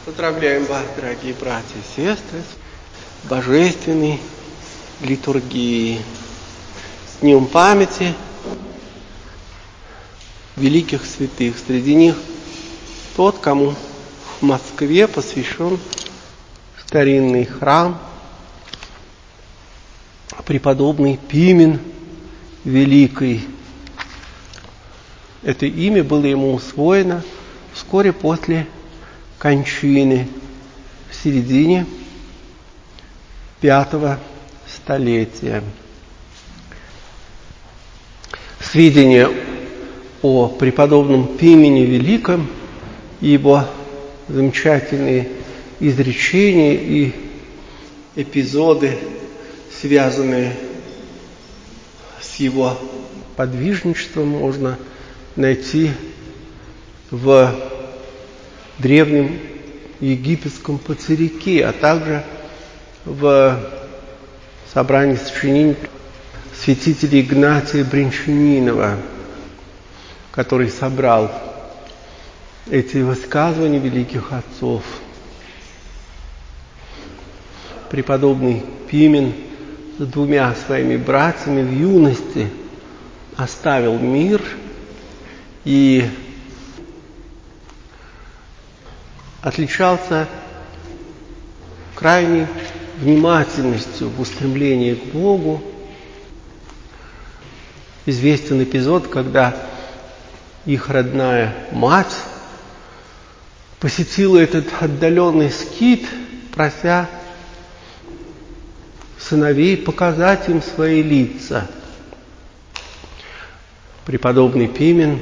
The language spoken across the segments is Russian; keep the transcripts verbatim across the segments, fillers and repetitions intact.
Поздравляем вас, дорогие братья и сестры, с божественной литургией, с Днем памяти великих святых. Среди них тот, кому в Москве посвящен старинный храм, преподобный Пимен Великий. Это имя было ему усвоено вскоре после кончины в середине пятого столетия. Сведения о преподобном Пимене Великом и его замечательные изречения и эпизоды, связанные с его подвижничеством, можно найти в древнем египетском пацарике, а также в собрании сочинений святителя Игнатия Брянчанинова, который собрал эти высказывания великих отцов. Преподобный Пимен с двумя своими братьями в юности оставил мир и отличался крайней внимательностью в устремлении к Богу. Известен эпизод, когда их родная мать посетила этот отдаленный скит, прося сыновей показать им свои лица. Преподобный Пимен,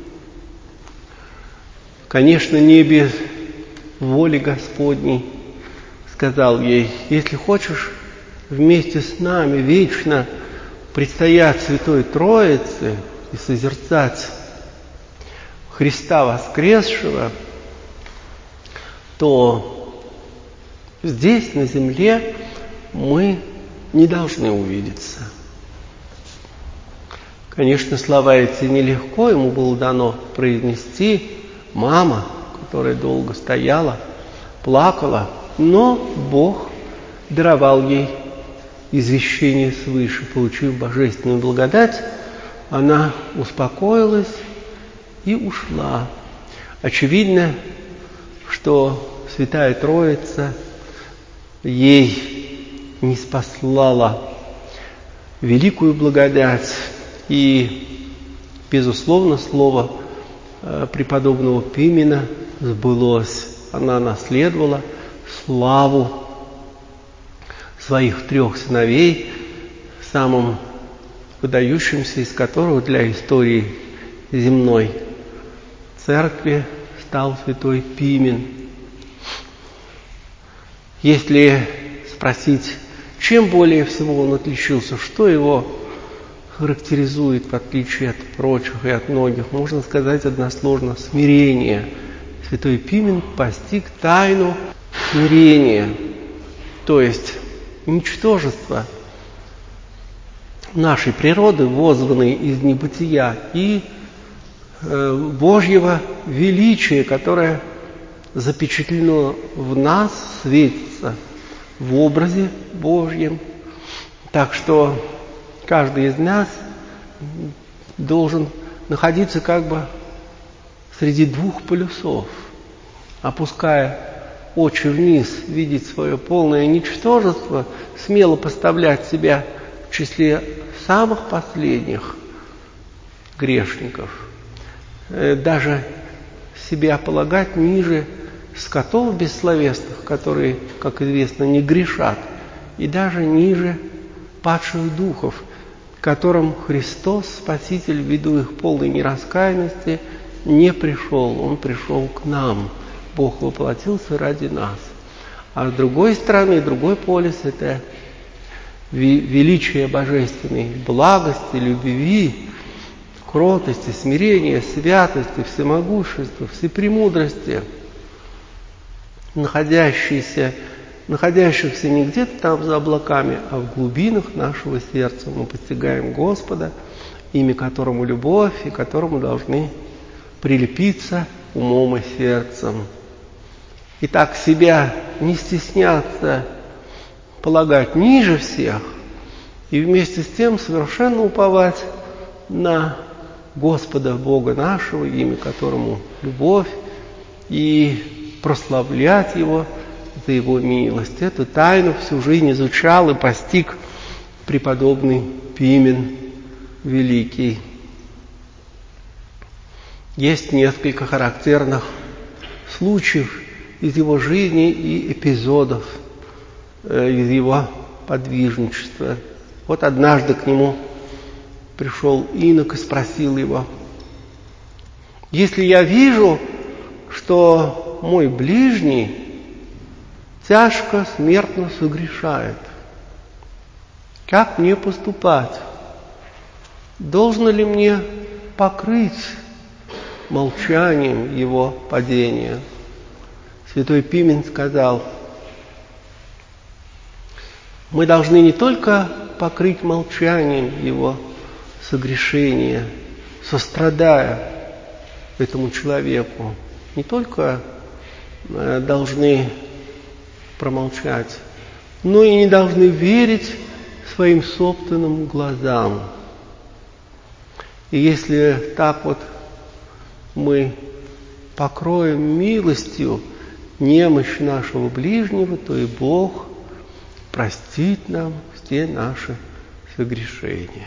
конечно, не без воли Господней, сказал ей: если хочешь вместе с нами вечно предстоять Святой Троице и созерцать Христа воскресшего, то здесь, на земле, мы не должны увидеться. Конечно, слова эти нелегко ему было дано произнести. Мама, которая долго стояла, плакала, но Бог даровал ей извещение свыше. Получив божественную благодать, она успокоилась и ушла. Очевидно, что Святая Троица ей ниспослала великую благодать, и, безусловно, слово преподобного Пимена сбылось. Она наследовала славу своих трех сыновей, самым выдающимся из которых для истории земной церкви стал святой Пимен. Если спросить, чем более всего он отличился, что его характеризует в отличие от прочих и от многих, можно сказать односложно: смирение. Святой Пимен постиг тайну смирения, то есть ничтожество нашей природы, воззванной из небытия, и э, Божьего величия, которое запечатлено в нас, светится в образе Божьем. Так что каждый из нас должен находиться как бы среди двух полюсов, опуская очи вниз, видеть свое полное ничтожество, смело поставлять себя в числе самых последних грешников, даже себя полагать ниже скотов бессловесных, которые, как известно, не грешат, и даже ниже падших духов, которым Христос, Спаситель, ввиду их полной нераскаянности, не пришел. Он пришел к нам. Бог воплотился ради нас. А с другой стороны, другой полюс – это величие божественной благости, любви, кротости, смирения, святости, всемогущества, всепремудрости, находящиеся находящихся не где-то там за облаками, а в глубинах нашего сердца. Мы постигаем Господа, имя которому любовь, и которому должны прилепиться умом и сердцем. и так себя не стесняться полагать ниже всех, и вместе с тем совершенно уповать на Господа Бога нашего, имя которому любовь, и прославлять Его за Его милость. Эту тайну всю жизнь изучал и постиг преподобный Пимен Великий. Есть несколько характерных случаев из его жизни и эпизодов э, из его подвижничества. Вот однажды к нему пришел инок и спросил его: «Если я вижу, что мой ближний тяжко, смертно согрешает, как мне поступать? Должно ли мне покрыть молчанием его падения?» Святой Пимен сказал: мы должны не только покрыть молчанием его согрешения, сострадая этому человеку, не только должны промолчать, но и не должны верить своим собственным глазам. И если так вот мы покроем милостью немощь нашего ближнего, то и Бог простит нам все наши согрешения.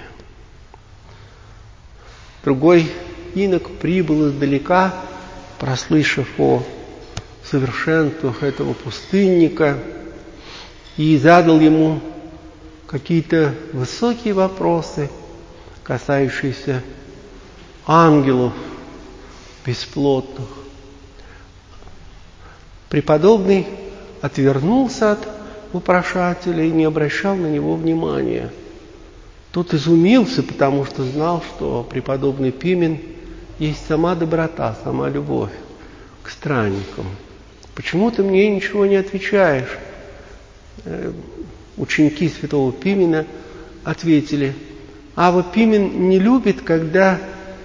Другой инок прибыл издалека, прослышав о совершенствах этого пустынника, и задал ему какие-то высокие вопросы, касающиеся ангелов бесплотных. Преподобный отвернулся от вопрошателя и не обращал на него внимания. Тот изумился, потому что знал, что преподобный Пимен есть сама доброта, сама любовь к странникам. «Почему ты мне ничего не отвечаешь?» Ученики святого Пимена ответили: «Ава Пимен не любит, когда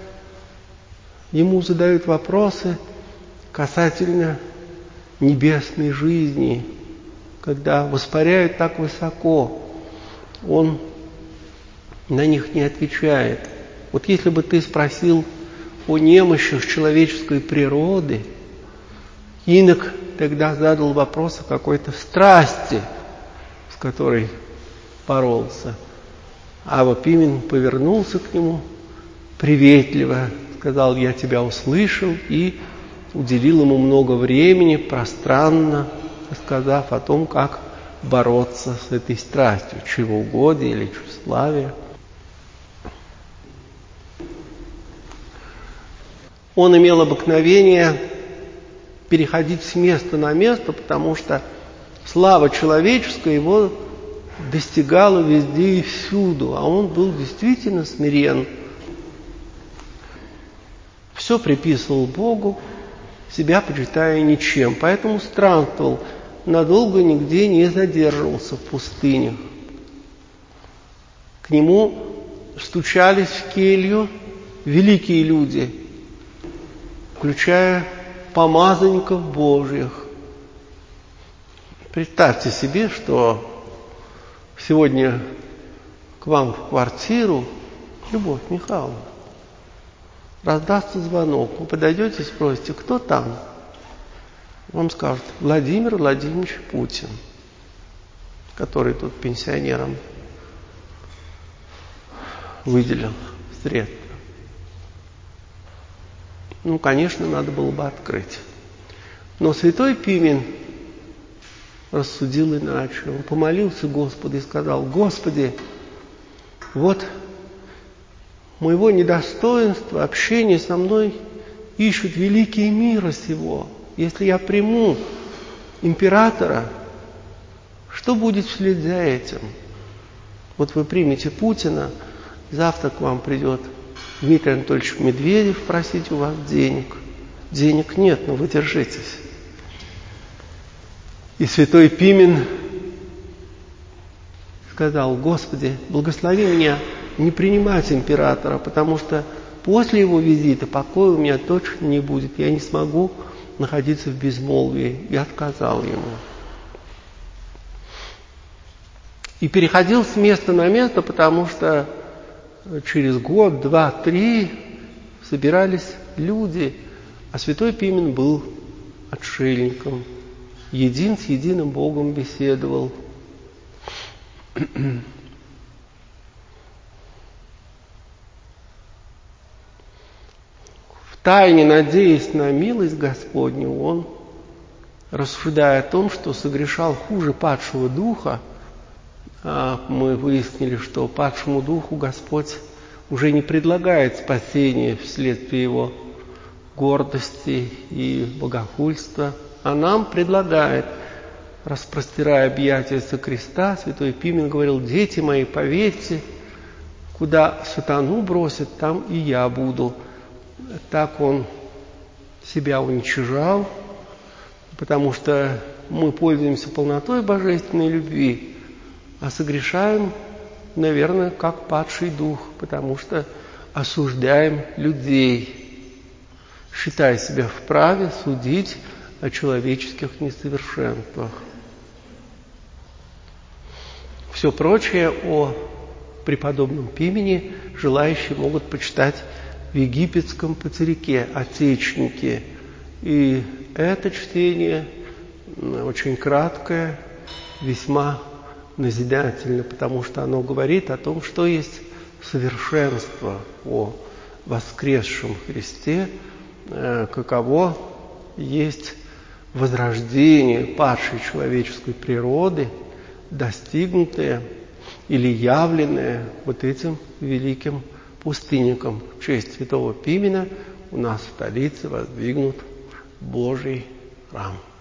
ему задают вопросы касательно небесной жизни, когда воспаряют так высоко, он на них не отвечает. Вот если бы ты спросил о немощах человеческой природы, инок тогда задал вопрос о какой-то страсти, с которой боролся». Ава Пимен повернулся к нему приветливо, сказал: «Я тебя услышал», и уделил ему много времени, пространно рассказав о том, как бороться с этой страстью, чревоугодия или тщеславия. Он имел обыкновение переходить с места на место, потому что слава человеческая его достигала везде и всюду, а он был действительно смирен. Все приписывал Богу, себя почитая ничем, поэтому странствовал, надолго нигде не задерживался в пустынях. К нему стучались в келью великие люди, включая помазанников Божьих. Представьте себе, что сегодня к вам в квартиру, Любовь Михайловна, раздастся звонок. Вы подойдете и спросите: кто там? Вам скажут: Владимир Владимирович Путин, который тут пенсионерам выделил средства. Ну, конечно, надо было бы открыть. Но святой Пимен рассудил иначе. Он помолился Господу и сказал: Господи, вот моего недостоинства, общения со мной ищут великие мира сего. Если я приму императора, что будет вслед за этим? Вот вы примете Путина, завтра к вам придет Дмитрий Анатольевич Медведев просить у вас денег. Денег нет, но вы держитесь. И святой Пимен сказал: Господи, благослови меня не принимать императора, потому что после его визита покоя у меня точно не будет. Я не смогу находиться в безмолвии, и отказал ему. И переходил с места на место, потому что через год, два, три собирались люди, а святой Пимен был отшельником, един с единым Богом беседовал. Втайне, надеясь на милость Господню, он, рассуждая о том, что согрешал хуже падшего духа, мы выяснили, что падшему духу Господь уже не предлагает спасения вследствие его гордости и богохульства, а нам предлагает, распростирая объятия со креста. Святой Пимен говорил: «Дети мои, поверьте, куда сатану бросят, там и я буду». Так он себя уничижал, потому что мы пользуемся полнотой божественной любви, а согрешаем, наверное, как падший дух, потому что осуждаем людей, считая себя вправе судить о человеческих несовершенствах. Все прочее о преподобном Пимене желающие могут почитать в египетском патерике «Отечники». И это чтение очень краткое, весьма назидательно, потому что оно говорит о том, что есть совершенство о воскресшем Христе, каково есть возрождение падшей человеческой природы, достигнутое или явленное вот этим великим пустынником. В честь святого Пимена у нас в столице воздвигнут Божий храм.